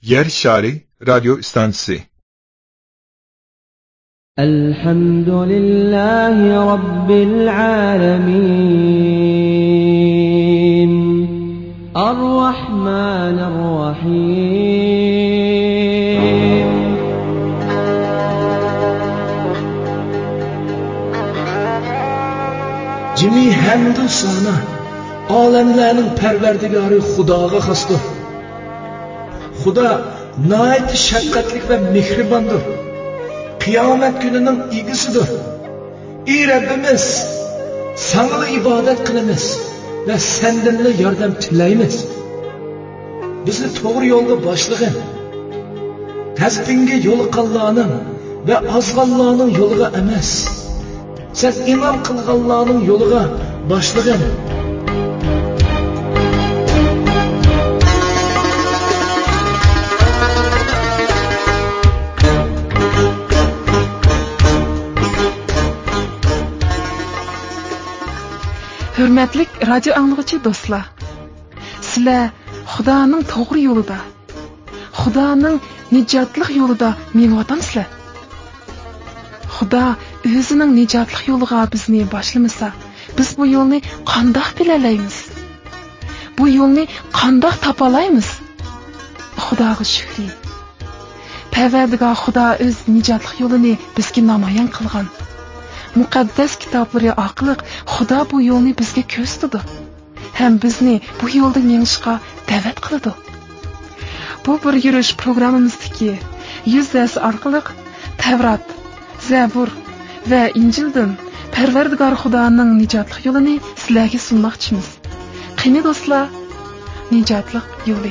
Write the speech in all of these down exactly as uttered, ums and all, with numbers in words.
Yer Şari Radyo İstansiyası. Elhamdülillahi Rabbil alemin. Ar-Rahmanir-Rahim. Cimi hamdu sana alemlerin perverdigarı Xudoga xosdir. Xudo nihoyat shafqatli va mehribondir. Qiyomat kunining egisidir. Ey Rabbimiz, sana ibodat qilamiz va sendan yordam tilaymiz. Bizni to'g'ri yo'lga boshlagin. Tasbinga yo'liqqanlarning va ozg'anlarning yo'liga emas. Sen imam qilganlarning yo'liga boshlagin. Hürmetlik radyo anlıqçı dostlar. Sizler Xudoning to'g'ri yo'lida, Xudoning nijotlik yo'lida menvatamsizlar. Xudo o'zining nijotlik yo'liga bizni boshlamasa, biz bu yo'lni qandoq bilalaymiz? Bu yo'lni qandoq topalaymiz? Xudoga shukr. Parvardigor Xudo o'z nijotlik yo'lini bizga namoyon qilgan. Muqaddas kitoblari orqali Xudo bu yo'lni bizga ko'rsatdi. Ham bizni bu yo'lda yengishga da'vat qiladi. Bu bir yurish programmamizdagi yuz dars orqali Tavrat, Zabur va Injildan Parvardigor Xudoning nijotlik yo'lini sizlarga sunmoqchimiz. Qani do'stlar, nijotlik yo'li.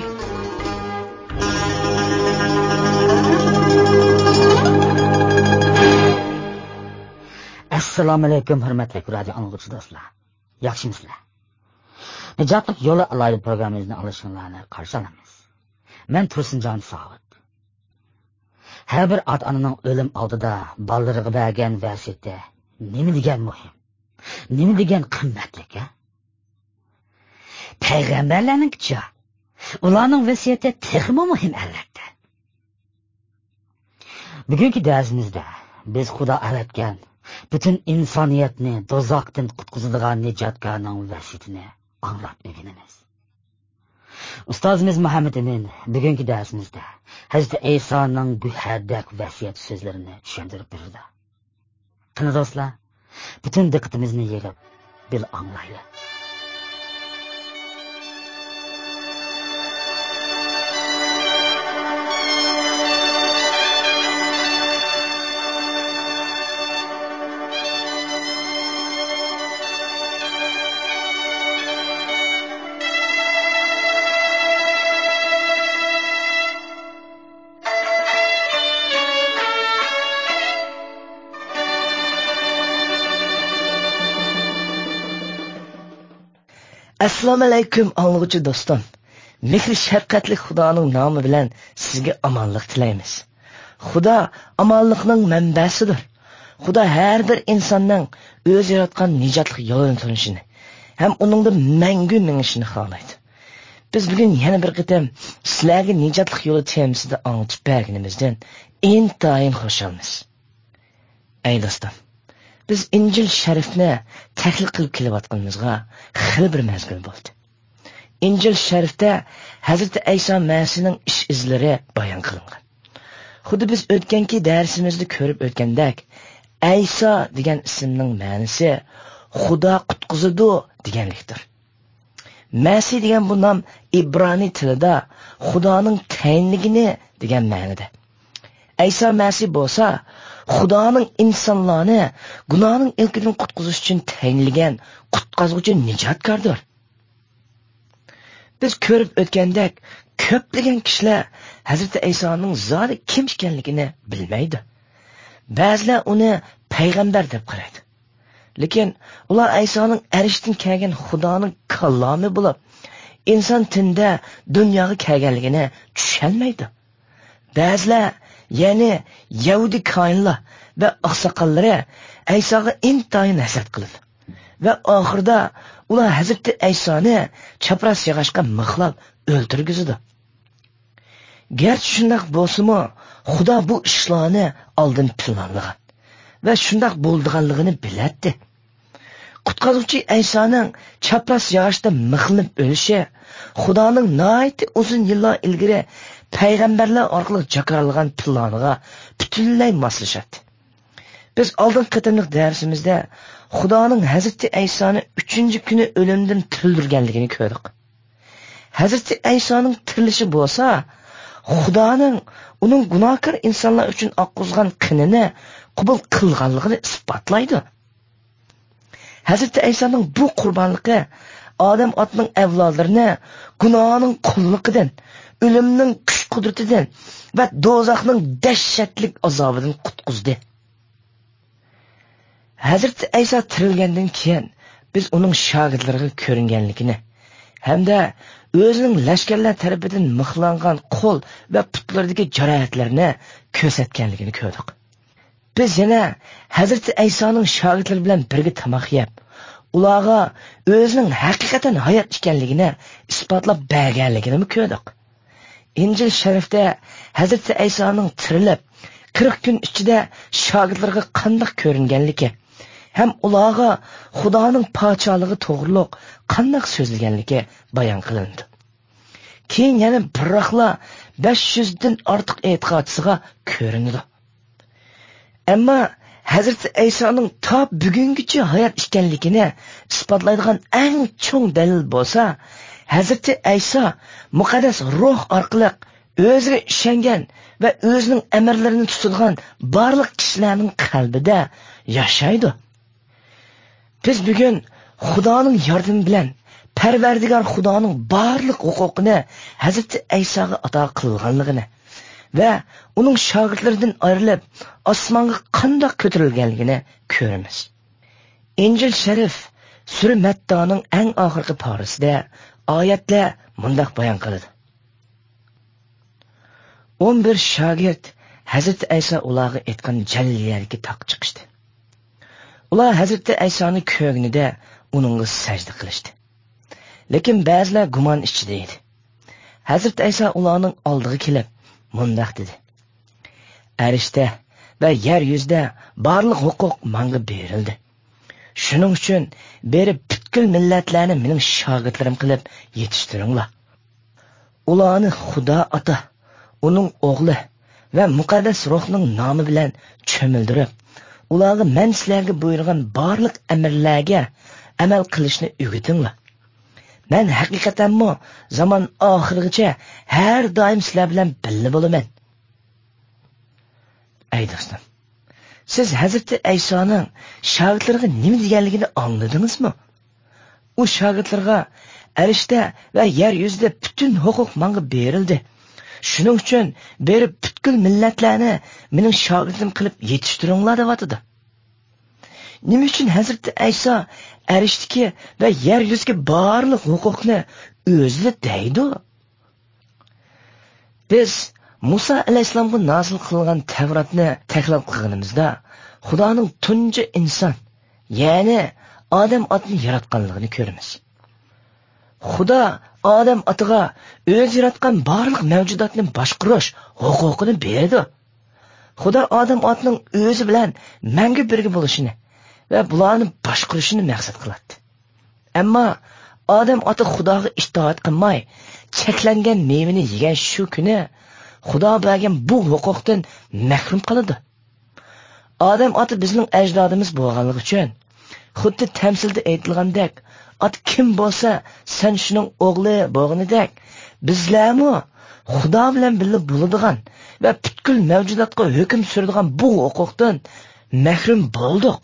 Assalomu alaykum hurmatli radio anglag'uchi do'stlar. Yaxshimisizlar? Nijotlik yo'li alayli programmamizni olishinglarni qarshi olamiz. Men Tursunjon Sovet. Har bir ota-onaning o'lim oldida bolalariga bergan vasiyati nima degan muhim? Nima degan qimmatli-a? Payg'ambarlarning-chi? Ularning vasiyati texmo muhim albatta. Bugungi darsimizda biz Xudo aratgan bütün insoniyatni do'zaxdan qutqizadigan nijotkorning vasiyatini anglab o'rganamiz. Ustozimiz Muhammad Amin bugungi darsimizda Hazrat Isoning guhardak vasiyat so'zlarini tushuntirib berdi. Qani do'stlar, bütün diqqatimizni yig'ib bil anglaylik. Assalomu alaykum anglag'uchi do'stim. Mehr shafqatli Xudoning nomi bilan sizga omonlik tilaymiz. Xudo omonlikning manbasidir. Xudo har bir insonning o'zi yaratgan nijotlik yo'lini tanishini ham uningda mangu minishini xohlaydi. Biz bugun yana bir qitim sizlarga nijotlik yo'li temasida anglitib berganimizdan intayin xursandmiz. Ey do'stim, biz Injil Sharifni tahlil qilib kelayotganimizga xil bir mezgil bo'ldi. Injil Sharifda Hazrat Iso Masihning ish izlari bayon qilingan. Xuddi biz o'tganki darsimizda ko'rib o'tgandek, Iso degan ismning ma'nosi Xudo qutqizadi deganlikdir. Masih degan bu nom ibroniy tilida Xudoning tayinligini degan ma'noda. Iso Masih bo'lsa Xudoning insonlarni gunohning ilkidan qutqizish uchun tayinlagan qutqazuvchi nijotkordir. Biz ko'rib o'tgandek, ko'plagan kishilar Hazrat Isoning zoti kim ekanligini bilmaydi. Ba'zilar uni payg'ambar deb qaraydi. Lekin ular Isoning arishdan kelgan Xudoning kalomi bo'lib, inson tinda dunyoga kelganligini tushunmaydi. Ba'zilar ya'ni Yahudi koinlar va oqsoqollari Isoga intayin hasad qildi va oxirida ular Hazrat Isoni chapras yog'ochga mixlab o'ltirgizdi. Gerçi shundoq bo'lsa-mu, Xudo bu ishlarni oldin planlagan va shundoq bo'lganligini biladi. Qutqaruvchi Aysoning chapras yoshda mixlinib o'lishi Xudoning nihoyat uzun yillar ilgari payg'ambarlar orqali jakarlagan planiga butunlay moslashadi. Biz oldin qatimliq darsimizda Xudoning Hazrati Aysoni uchinchi kuni o'limdan tirildirganligini ko'rdik. Hazrati Aysoning tirilishi bo'lsa, Xudoning uning gunohkor insonlar uchun oqqizgan qinini qabul qilganligini isbotlaydi. Hazrati Aysoning bu qurbonligi odam otning avlodlarini gunohning qulliqidan, o'limning kuch-qudratidan va do'zaxning dahshatli azobidan qutqizdi. Hazrati Ayso tirilgandan keyin biz uning shogirdlariga ko'ringanligini hamda o'zining lashkarlar tarafidan mixlangan qo'l va putlardagi jarohatlarni ko'rsatganligini ko'rdik. Biz yana Hazrati Aysoning shogirdlari bilan birga tamoq yeb, ularga o'zining haqiqatan hayot ekanligini isbotlab berganligini ko'rdik. Injil sharifda Hazrati Aysoning tirilib qirq kun ichida shogirdlarga qanday ko'ringanligi ham ularga Xudoning podshohligi to'g'riliq qanday so'zlaganligi bayon qilindi. Keyin yana biroqla besh yuz dan ortiq e'tiqodchiga ko'rinadi. Ammo Hazrati Aysoning to bugungacha hayot ekanligini isbotlaydigan eng cho'ng dalil bo'lsa, Hazrati Ayso muqaddas ruh orqali o'ziga ishongan va o'zining amrlarini tutadigan barliq kishilarning qalbida yashaydi. Biz bugun Xudoning yordami bilan Parvardigor Xudoning barliq huquqini Hazrati Aysoga ato qilganligini va uning shogirdlaridan ayrilib osmonga qanday ko'tarilganligini ko'ramiz. Injil sharif sura Mattoning eng oxirgi parasida oyatlar mundaq bayon qiladi. o'n bir shogird Hazrati Ayso ularga aytgan jalliyarga taq chiqishdi. Ular Hazrati Aysoni ko'nglida uningga sajda qilishdi. Lekin ba'zilar gumon ichida edi. Hazrati Ayso ularning oldiga kelib, mundaq dedi: "Arishda va yer yuzida barliq huquq menga berildi. Shuning uchun berib butkul millatlarni mening shogirdlarim qilib yetishtiringlar. Ularni Xudo ota, uning o'g'li va muqaddas ruhning nomi bilan cho'mildirib, ularga men sizlarga buyurgan barliq amrlarga amal qilishni o'rgatinglar. Men haqiqatanmi zaman oxirigacha har doim sizlar bilan birga bo'laman." Ey do'stlar, siz Hazrati Aysoning shogirdlariga nima deganligini angladingizmi? U shogirdlarga arishda va yer yuzida butun huquq menga berildi. Shuning uchun berib butkul millatlarni mening shogirdim qilib yetishtiringlar deyotdi. Nima uchun Hazrati Ayso arishdagi va yer yuziga barliq huquqni o'zida deydi? Biz Musa alayhisalomga nozil qilgan Tavratni takror qilganimizda Xudoning tunji inson, ya'ni odam otni yaratganligini ko'ramiz. Xudo odam otiga o'zi yaratgan barliq mavjudotni boshqarish huquqini berdi. Xudo odam otning o'zi bilan menga birga bo'lishini va bularni boshqarishini maqsad qiladi. Ammo odam oti Xudoga itoat qilmay, cheklangan mevani yegan shu kuni Xudo bergan bu huquqdan mahrum qiladi. Odam oti bizning ajdodimiz bo'lganligi uchun, xuddi tamsilda aytilgandek, ot kim bo'lsa, sen shuning o'g'li bo'lganidek, bizlarmi Xudo bilan birga bo'ladigan va butkul mavjudotga hukm suradigan bu huquqdan mahrum bo'ldik.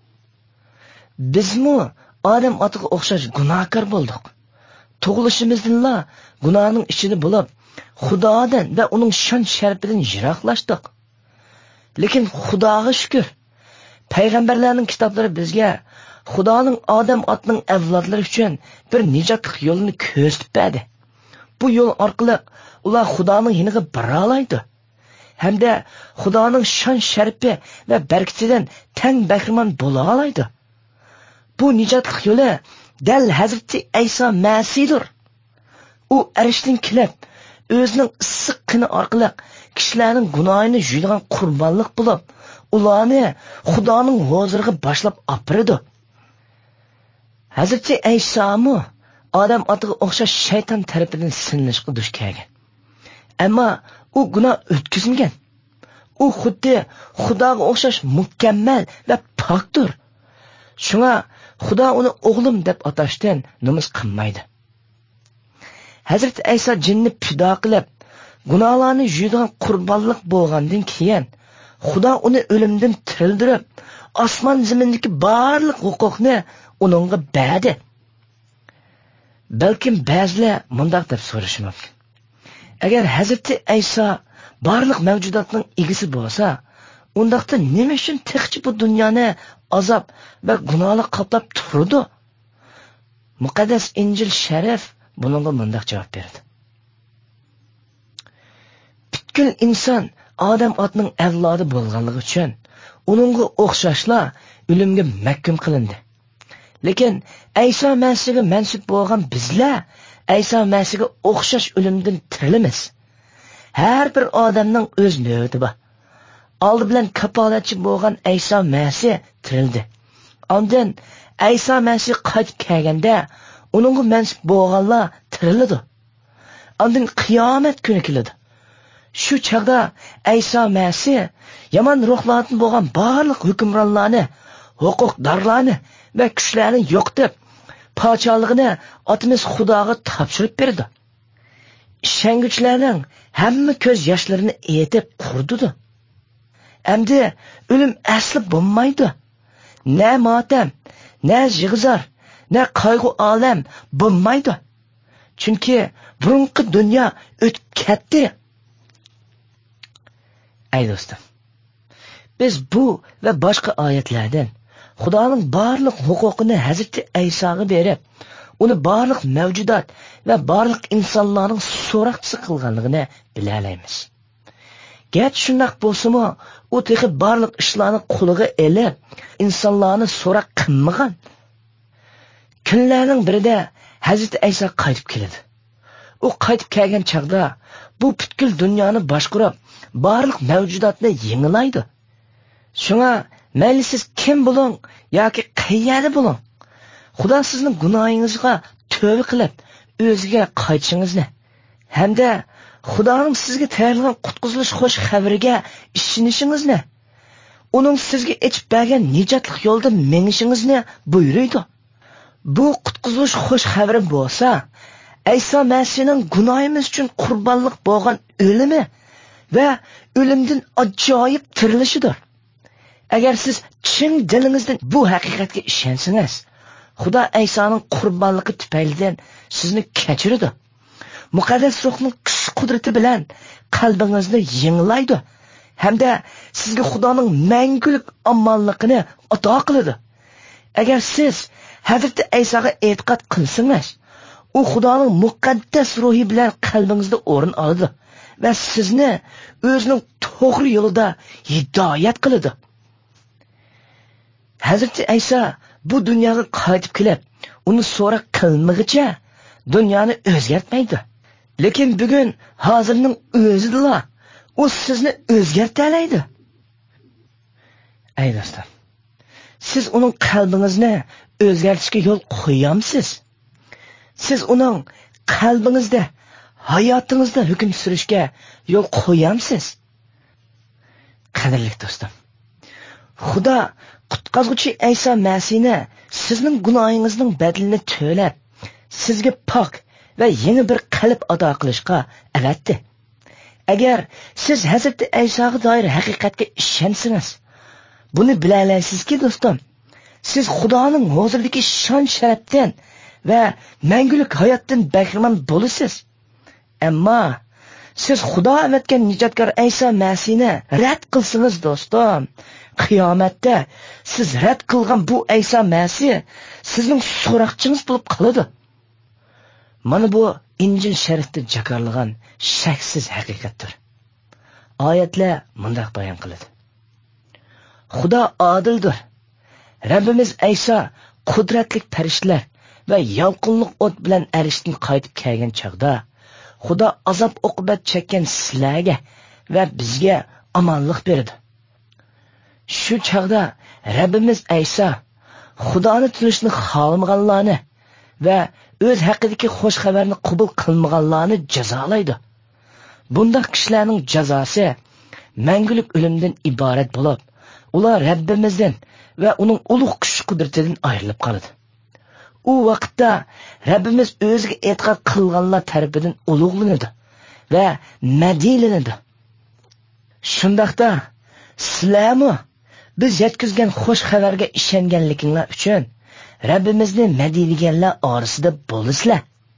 Bizmi odam otiga o'xshash gunohkor bo'ldik. Tug'ilishimizdanla gunohning ichida bo'lib, Xudodan va uning shon sharpidan yiroqlashdik. Lekin Xudoga shukr, payg'ambarlarning kitoblari bizga Xudoning odam otning avlodlari uchun bir nijotlik yo'lini ko'rsatib berdi. Bu yo'l orqali ular Xudoning yoniga bora oladi hamda Xudoning shon sharpi va barkatidan tang bahramand bo'la oladi. Bu nijotlik yo'li dal Hazrati Ayso Masihdir. U arishdan kelib o'zining issiq qini orqali kishilarning gunohini yuydigan qurbonlik bo'lib, ularni Xudoning huzuriga boshlab opirdi. Hazrati Aysomu odam otiga o'xshash shayton tarafidan sinishga duch kelgan. Ammo u gunoh o'tkazmagan. U xuddi Xudoga o'xshash mukammal va pokdir. Shunga Xudo uni o'g'lim deb atashdan nomus qilmaydi. Hazrat Ayso jinni pido qilib, gunohlarni yuydigan qurbonlik bo'lgandan keyin Xudo uni o'limdan tirildirib, osmon zamindagi barliq huquqni uningga berdi. Balkim ba'zilar mundaq deb so'rashi mumkin. Agar Hazrat Ayso barliq mavjudotning egisi bo'lsa, undaqda nima uchun texchi bu dunyoni azob va gunohlar qoplab turdi? Muqaddas Injil sharif bunga mundaq javob berdi. Butkul inson odam otning avlodi bo'lganligi uchun uningga o'xshashla o'limga mahkum qilindi. Lekin Ayso Masihga mansub bo'lgan bizlar Ayso Masihga o'xshash o'limdan tirilamiz. Har bir odamning o'z navbati bor. Oldi bilan kapolatchi bo'lgan Ayso Masih tirildi. Ondan Ayso Masih qaytib kelganda uningga mansub bo'lganlar tiriladi. Ondan qiyomat kuni keladi. Shu chaqda Ayso Masih yomon ruhlardan bo'lgan barliq hukmronlarni, huquqdorlarni va kuchlarni yo'qotib, podshohligini otimiz Xudoga topshirib berdi. Ishonguchilarning hamma ko'z yoshlarini etib qurdi. Endi o'lim asli bo'lmaydi. Na motam, na yig'izor, na qayg'u olam bo'lmaydi. Chunki burunqi dunyo o'tib ketdi. Ey do'stim, biz bu va boshqa oyatlardan Xudoning barliq huquqini Hazrat Aysoga berib, uni barliq mavjudot va barliq insonlarning so'roqchisi qilganligini bila olamiz. Gerçi shundoq bo'lsa-mu, u texi barliq ishlarni qo'liga elib, insonlarni so'roq qilmagan. Kunlarning birida Hazrat Ayso qaytib keldi. U qaytib kelgan chaqda bu butkul dunyoni boshqarib, barliq mavjudotni yengilaydi. Shunga mayli siz kim bo'ling yoki qayerda bo'ling, Xudo sizning gunohingizga tövbe qilib, o'ziga qaytishingizni hamda Xudoning sizga tayyorlagan qutqizilish xo'sh xabariga ishonishingizni, uning sizga ichib bergan nijotlik yo'lda menishingizni buyuruydi. Bu qutqizilish xo'sh xabari bo'lsa, Ayso Masihning gunohimiz uchun qurbonlik bo'lgan o'limi va o'limdan ajoyib tirilishidir. Agar siz chin dilingizdan bu haqiqatga ishonsangiz, Xudo Aysoning qurbonligi tufaylidan sizni kechiradi. Muqaddas ruhning kuch-qudrati bilan qalbingizni yenglaydi hamda sizga Xudoning mangulik omonligini ato qiladi. Agar siz Hazrat Aysoga e'tiqod qilsangiz, u Xudoning muqaddas ruhi bilan qalbingizda o'rin oladi va sizni o'zining to'g'ri yo'lida hidoyat qiladi. Hazrat Ayso bu dunyoga qaytib kelib, uni so'roq qilmagicha dunyoni o'zgartmaydi. Lekin bugun hozirning o'zida u sizni o'zgartiradi. Ey do'stlar, siz uning qalbingizni o'zgartirishga yo'l qo'yamsiz? Siz uning qalbingizda, hayotingizda hukm surishga yo'l qo'yamsiz? Qadrli do'stim, Xudo qutqazuvchi Ayso Masihni sizning gunohingizning badalini to'lab, sizga pok va yangi bir qalb ato qilishga avatdi. Agar siz Hazrat Aysoga doir haqiqatga ishonsangiz, buni bilalasizki do'stim, siz Xudoning huzuridagi shon sharafdan va mangulik hayotdan bahramand bo'lasiz. Ammo siz Xudo avatgan nijotkor Ayso Masihni rad qilsangiz do'stim, qiyomatda siz rad qilgan bu Ayso Masih sizning so'roqchingiz bo'lib qoladi. Mana bu Injil sharifda jakarlagan shaksiz haqiqatdir. Oyatlar mundaq bayon qiladi. Xudo odildir. Rabbimiz Ayso qudratli farishtalar va yalqinliq o't bilan arishdan qaytib kelgan chaqda Xudo azob uqubat chekkan sizlarga va bizga omonlik berdi. Shu chaqda Rabbimiz Ayso Xudoni tunishni xohlamaganlarni va o'z haqidagi xush xabarni qabul qilmaganlarni jazolaydi. Bundaq kishilarning jazosi mangulik o'limdan iborat bo'lib, ular Rabbimizdan va uning ulug' kuch-qudratidan ayrilib qoladi. U vaqtda Rabbimiz o'ziga e'tiqod qilganlar tarafidan ulug'lanadi va madhilanadi. Shundaqda sizlarmi biz yetkazgan xush xabarga ishonganliginglar uchun Rabbimizni madhilaganlar orasida bo'lisizlar.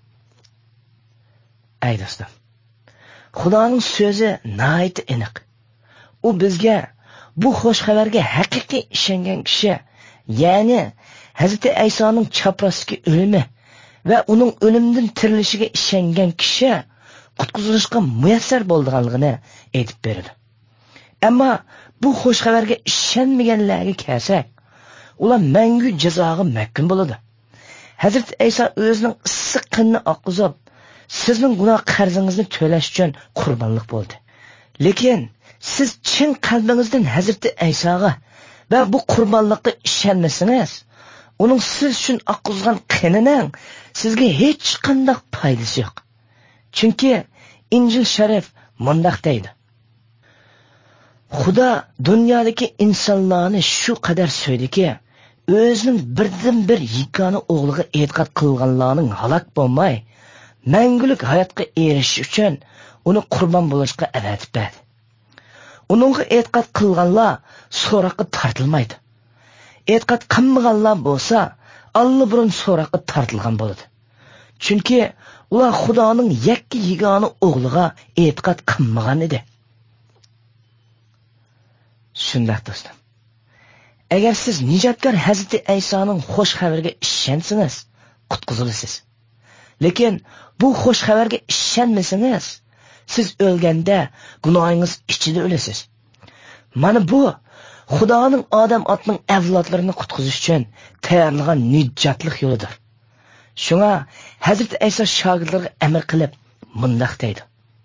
Ay do'stim, Xudoning so'zi nihoyat aniq. U bizga bu xush xabarga haqiqiy ishongan kishi, ya'ni Hazrati Aysoning chaprasiki o'limi va uning o'limdan tirilishiga ishongan kishi qutqizilishga muyassar bo'lganligini aytib berdi. Ammo bu xush xabarga ishonmaganlarga kelsak, ular mangu jazoga mahkum bo'ladi. Hazrati Ayso o'zining issiq qinni oqizib, sizning gunoh qarzingizni to'lash uchun qurbonlik bo'ldi. Lekin siz chin qalbingizdan Hazrati Aysoga va bu qurbonlikqa ishonmasangiz, uning siz uchun oqizgan qinining sizga hech qanday foydasi yo'q. Chunki Injil sharif mundaq deydi: Xudo dunyodagi insonlarni shu qadar so'ydiki, o'zining birdan bir yagona o'g'liga e'tiqod qilganlarning halok bo'lmay, mangulik hayotga erishish uchun uni qurbon bo'lishga avatib berdi. Uningga e'tiqod qilganlar so'roqqa tortilmaydi. E'tiqod qilmaganlar bo'lsa, allaburun so'roqqa tortilgan bo'ladi. Chunki ular Xudoning yakka yagona o'g'liga e'tiqod qilmagan edi. Shundaq do'stim, agar siz nijotkor Hazrati Aysoning xush xabariga ishonsangiz, qutqizilasiz. Lekin bu xush xabarga ishonmasangiz, siz o'lganda gunohingiz ichida o'lasiz. Mana bu Xudoning odam otning avlodlarini qutqizish uchun tayyorlagan nijotlik yo'lidir. Shunga Hazrati Ayso shogirdlarga amr qilib mundaq deydi: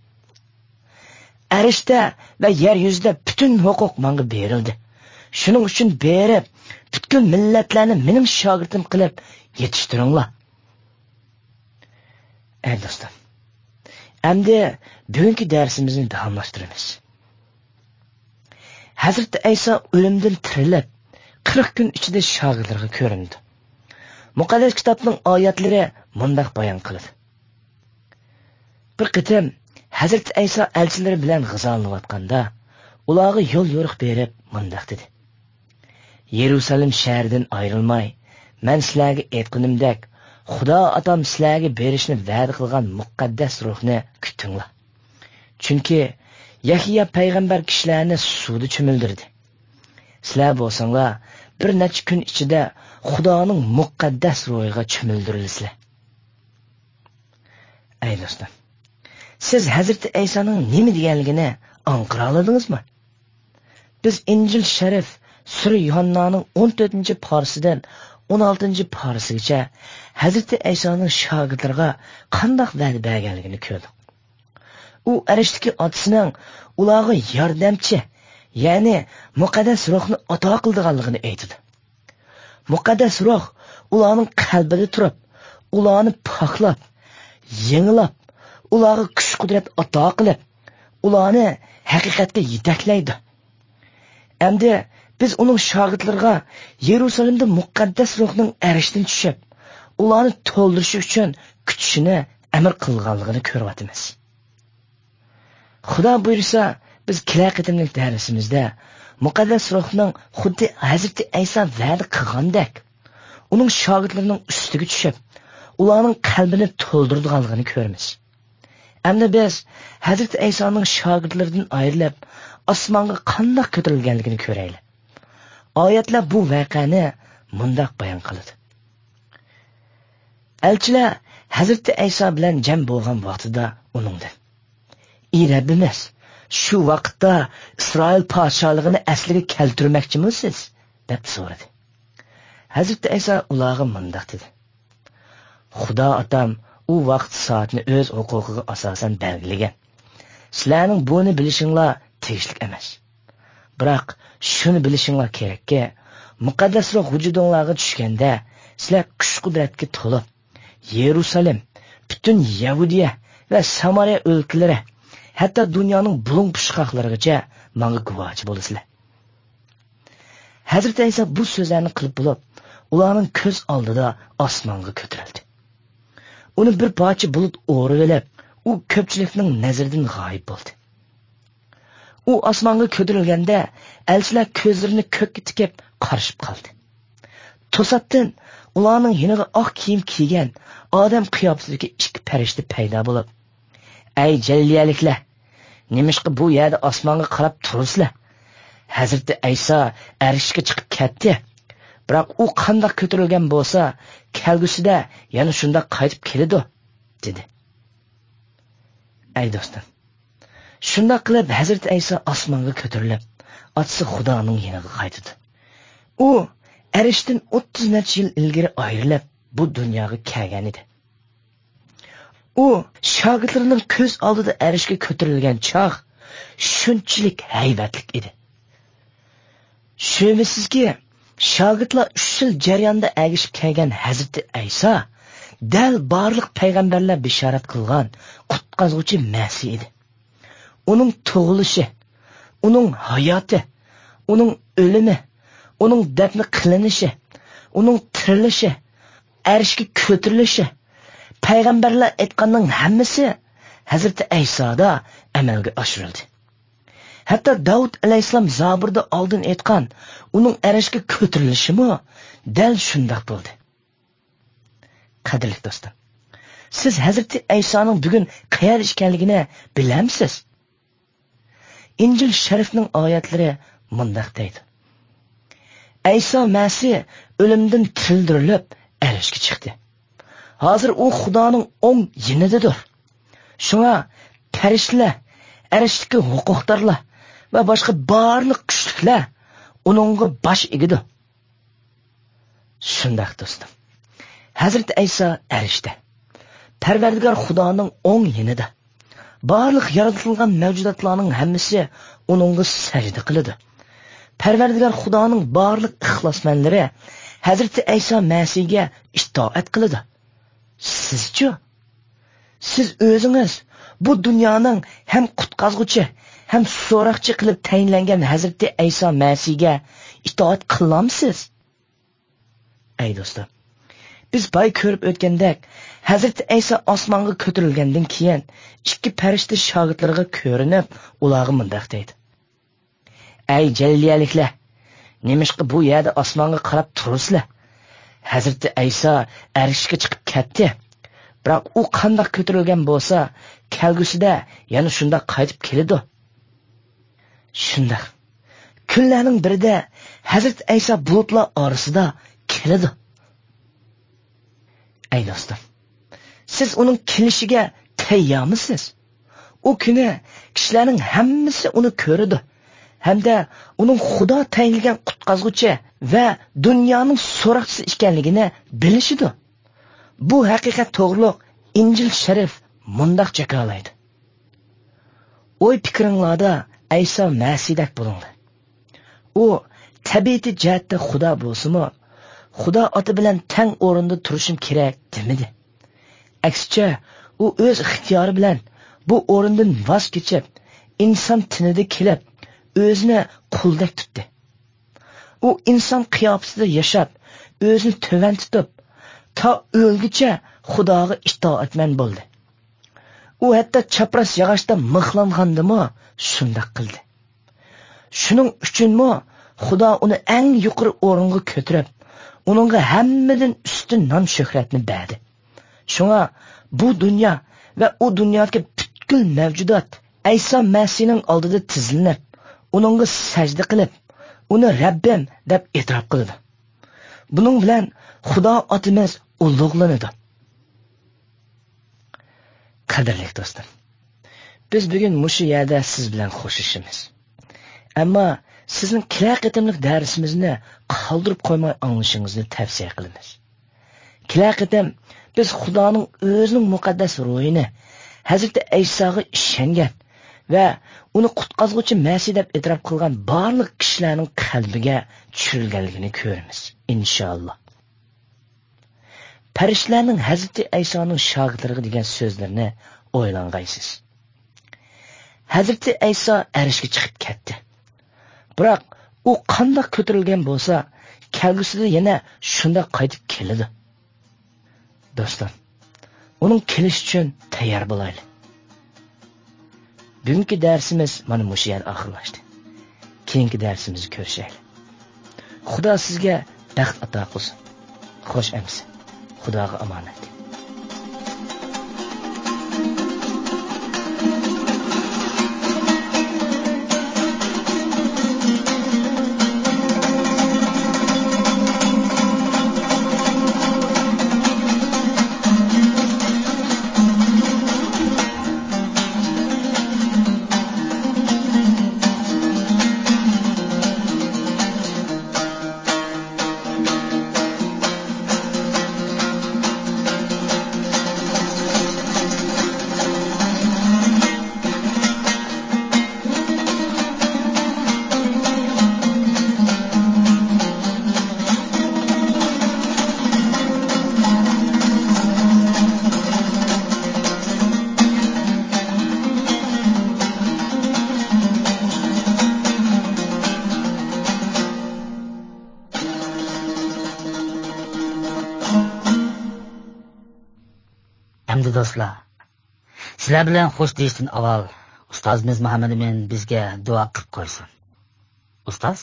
Arishda va yer yuzida butun huquq menga berildi. Shuning uchun berib, butun millatlarni mening shogirdim qilib yetishtiringlar. Ey do'stim, endi bugungi darsimizni davomlashtiramiz. Hazrati Ayso o'limdan tirilib, qirq kun ichida shogirdlarga ko'rindi. Muqaddas kitobning oyatlari mundaq bayon qiladi: Bir qitim Hazrati Ayso elchilari bilan g'izolanayotganda, ularga yo'l yo'riq berib mundaq dedi: Yerusalim shahridan ayrilmay, men sizlarga aytganimdek, Xudo otam sizlarga berishni va'da qilgan muqaddas ruhni kutinglar. Chunki Yahyo payg'ambar kishilarni suvda cho'mildirdi. Sizlar bo'lsanglar, bir necha kun ichida Xudoning muqaddas ruhiga cho'mildirilsizlar. Ey do'stlar, siz Hazrati Aysoning nima deganligini anqira oladingizmi? Biz Injil sharif Sura Yuhannaning o'n to'rtinchi parasidan o'n oltinchi parasigacha Hazrati Aysoning shogirdlariga qanday va'da berganligini ko'rdik. U arishdagi otasining ularga yordamchi, ya'ni muqaddas ruhni ato qilganligini aytdi. Muqaddas ruh ularning qalbida turib, ularni poklab, yengilab, ularga kuch-qudrat ato qilib, ularni haqiqatga yetaklaydi. Endi biz uning shogirdlariga Yerusalimda muqaddas ruhning arishdan tushib, ularni to'ldirish uchun kutishini amr qilganligini ko'ryapmiz. Xudo buyursa, biz kelar qitimlik darsimizda muqaddas ruhning xuddi Hazrati Ayso va'da qilgandek, uning shogirdlarining ustiga tushib, ularning qalbini to'ldirganligini ko'ramiz. Endi biz Hazrati Aysoning shogirdlaridan ayrilib, osmonga qanday ko'tarilganligini ko'raylik. Oyatlar bu voqeani mundaq bayon qiladi: Elchilar Hazrati Ayso bilan jam bo'lgan vaqtida uningdan: "Ey Rabbimiz, shu vaqtda Isroil podshohligini asliga keltirmoqchimisiz?" deb so'radi. Hazrati Ayso ularga mundaq dedi: "Xudo otam u vaqt soatni o'z huquqiga asosan belgilagan. Sizlarning buni bilishinglar tegishli emas. Biroq shuni bilishinglar kerakki, muqaddasroq vujudinglarga tushganda sizlar kuch-qudratga to'lib Yerusalim, butun Yahudiya va Samariya o'lkalari, hatto dunyoning bulung pushqoqlarigacha menga guvochi bo'lasizlar. Hazrat Ayso bu so'zlarni qilib bo'lib, ularning ko'z oldida osmonga ko'tarildi. Uni bir parcha bulut o'rib olib, u ko'pchilikning nazaridan g'oyib bo'ldi. U osmonga ko'tarilganda, elchilar ko'zlarini ko'kka tikib qarashib qoldi. To'satdan ularning yiniga oq kiyim kiygan odam qiyofasidagi ikki farishta paydo bo'lib, "Ey jaliliyaliklar, nimishqa bu yerda osmonga qarab turibsizlar? Hazrati Ayso arshga chiqib ketdi. Biroq u qanday ko'tarilgan bo'lsa, kelgusida yana shunda qaytib keladi", dedi. Ey do'stlar, shunda qilib Hazrati Ayso osmonga ko'tarilib, otasi Xudoning yoniga qaytdi. U arshdan o'ttiz necha yil ilgari ayrilib bu dunyoga kelgan edi. U shogirdlarining ko'z oldida arshga ko'tarilgan chog' shunchalik haybatlik edi. Shubhisizki, shogirdlar uch yil jarayonda agishib kelgan Hazrati Ayso dal barliq payg'ambarlar bishorat qilgan qutqazuvchi Masih edi. Uning tug'ilishi, uning hayoti, uning o'limi, uning dafn qilinishi, uning tirilishi, arshga ko'tarilishi, payg'ambarlar aytganning hammasi Hazrati Aysoda amalga oshirildi. Hatto Davud alayhisalom Zaburda oldin aytgan uning arshga ko'tarilishimi dal shunday bo'ldi. Qadrli do'stlar, siz Hazrati Aysoning bugun qayerda ekanligini bilamsiz? Injil sharifning oyatlari mundaq deydi: Ayso Masih o'limdan tirildirilib arshga chiqdi. Hozir u Xudoning o'ng yonidadir. Shunga farishtalar, arshdagi huquqdorlar va boshqa barliq kuchliklar uningga bosh egidi. Shunday do'stim, Hazrati Ayso arshda, Parvardigor Xudoning o'ng yonida. Barliq yaratilgan mavjudotlarning hammasi uningga sajda qiladi. Parvardigor Xudoning barliq ixlosmandlari Hazrati Ayso Masihga itoat qiladi. Sizchi? Siz o'zingiz bu dunyoning ham qutqazguchi, ham so'roqchi qilib tayinlangan Hazrati Ayso Masihga itoat qilamsiz? Ey do'stlar, biz boy ko'rib o'tgandek, Hazrati Ayso osmonga ko'tarilgandan keyin ikki farishta shogirdlarga ko'rinib, ularga mundaq deydi: "Ey jaliliyaliklar, nimishqa bu yerda osmonga qarab turibsizlar? Hazrati Ayso arshga chiqib ketdi. Biroq u qanday ko'tarilgan bo'lsa, kelgusida yana shunda qaytib keladi." Shunda kunlarning birida Hazrati Ayso bulutlar orasida keladi. Ey do'stlar, siz uning kelishiga tayyormisiz? U kuni kishilarning hammasi uni ko'radi hamda uning Xudo tayinlagan qutqazuvchi va dunyoning so'roqchisi ekanligini bilishidi. Bu haqiqat to'g'riliq Injil sharif mundaq jakalaydi: "O'y fikringlarda Ayso Masihdak bo'linglar. U tabiati jihatda Xudo bo'lsa-mu, Xudo oti bilan tang o'rinda turishim kerak demidi. Aksicha, u o'z ixtiyori bilan bu o'rindan voz kechib, inson tinida kelib, o'zini quldak tutdi. U inson qiyofasida yashab, o'zini to'van tutib, ta o'lguncha Xudoga itoatman bo'ldi. U hatto chapras yog'ochda mixlangandimi shunday qildi. Shuning uchunmi Xudo uni eng yuqori o'ringa ko'tarib, uningga hammadan ustun nom shuhratni berdi. Shunga bu dunyo va u dunyodagi butkul mavjudot Ayso Masihning oldida tizilib, uningga sajda qilib, uni Rabbim deb e'tirof qildi. Buning bilan Xudo otimiz ulug'lanadi. Qadrli do'stlar, biz bugun mushu yerda siz bilan xo'shishimiz. Ammo sizning kelar qatimliq darsimizni qoldirib qo'ymay anglashingizni tavsiya qilamiz. Kelar qitim biz Xudoning o'zining muqaddas ruhini Hazrati Aysoga ishongan va uni qutqazuvchi Masih deb e'tirof qilgan barliq kishilarning qalbiga tushirilganligini ko'ramiz, inshaalloh. Farishtalarning Hazrati Aysoning shogirdlariga degan so'zlarini o'ylangaysiz. Hazrati Ayso arshga chiqib ketdi. Biroq u qanday ko'tarilgan bo'lsa, kelgusida yana shunda qaytib keladi. Do'stlar, uning kelish uchun tayyor bo'laylik. Bugungi darsimiz mana shu yerda oxirlashdi. Keyingi darsimizni ko'rishaylik. Xudo sizga baxt ato qilsin. Xo'sh amsi. Xudoga omonat. Hamdi do'stlar, sizlar bilan xo'sh deyishdan avval ustozimiz Muhammad Amin bizga duo qilib qo'ysin. Ustoz?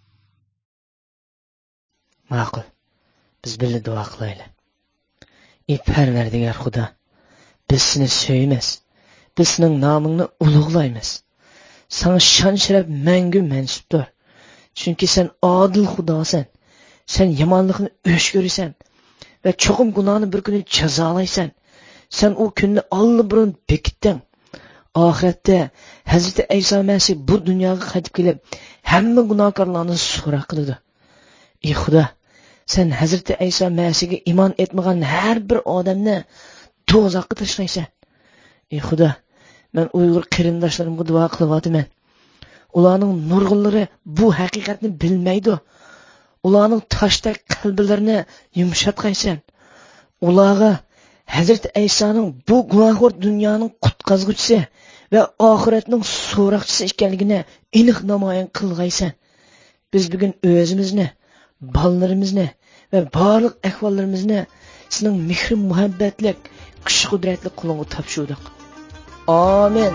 Ma'qul. Biz birga duo qilaylik. Ey Parvardigor Xudo, biz seni sevamiz. Biz sening nomingni ulug'laymiz. Sana shon sharaf mangu mansubdir. Chunki sen odil Xudosan. Sen yomonlikni o'sh ko'rasan va cho'qim gunohni bir kuni jazolaysan. Sen o kunni allburun bekitding. Oxiratda Hazrati Ayso Masih bu dunyoga qaytib kelib, hamma gunohkorlarni so'roq qiladi. Ey Xudo, sen Hazrati Ayso Masihga iymon etmagan har bir odamni do'zaxga tashlaysan. Ey Xudo, men Uyg'ur qarindoshlarimga duo qilyapman. Ularning nurg'unlari bu haqiqatni bilmaydi. Ularning toshdek qalblarini yumshatqaysan. Ularga Hazrati Aysoning bu gunohkor dunyoning qutqazguvchisi va oxiratning so'roqchisi ekanligini aniq namoyon qilgaysan. Biz bugun o'zimizni, bolalarimizni va barliq ahvollarimizni sening mehr muhabbatlik, kuch-qudratli qo'lingga topshirdik. Amin.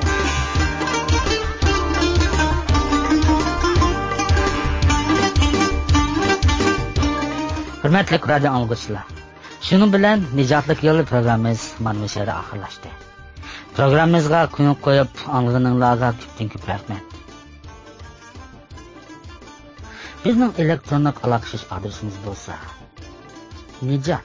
Hurmatli radio anglag'uchilar, shuning bilan Nijotlik yo'li programmamiz mana shu yerda oxirlashdi. Programmamizga qo'yib qo'yib anglag'aninglarga ko'pdan ko'p rahmat. Bizning elektron aloqa adresimiz bo'lsa Nijot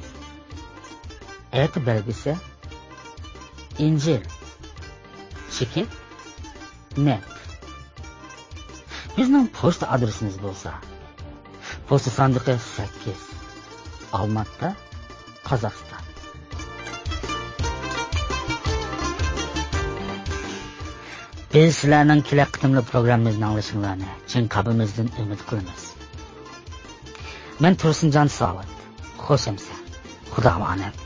et belgisi Injil Chekit net. Bizning pochta adresimiz bo'lsa pochta sandiqi sakkiz Olmaota, Qozog'iston. Biz sizlarning kelar qitimli programmamizni anglashingizni chin qalbimizdan umid qilamiz. Men Tursunjon Sog'at. Xo'sh amsa. Xudo omonat.